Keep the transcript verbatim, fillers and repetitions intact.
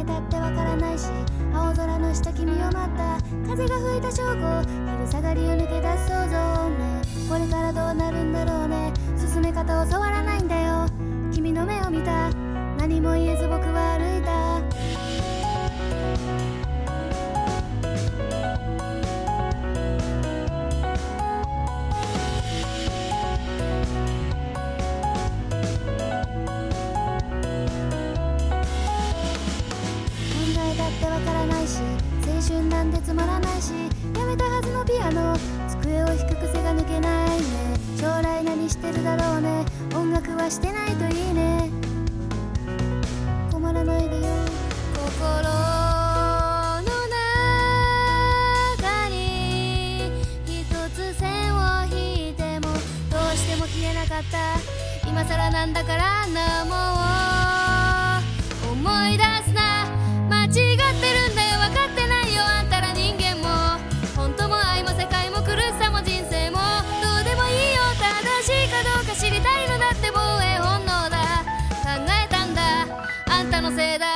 えたってわからないし、青空の下君を待った。風が吹いた正午、昼下がりを抜け出す想像ね。これからどうなるんだろうね。進め方を教わらないんだよ。君の目を見た。何も言えず僕は歩いた。考えたってわからないし、青春なんてつまらないし、やめたはずのピアノ、机を引く癖が抜けないね。将来何してるだろうね。音楽はしてないといいね。困らないでよ。心の中に一つ線を引いてもどうしても消えなかった。今更なんだからな、もう思い出すな。間違ってるんだよ、分かってないよあんたら人間も。本当も愛も世界も苦しさも人生もどうでもいいよ。正しいかどうか知りたいのだって防衛本能だ。考えたんだ、あんたのせいだ。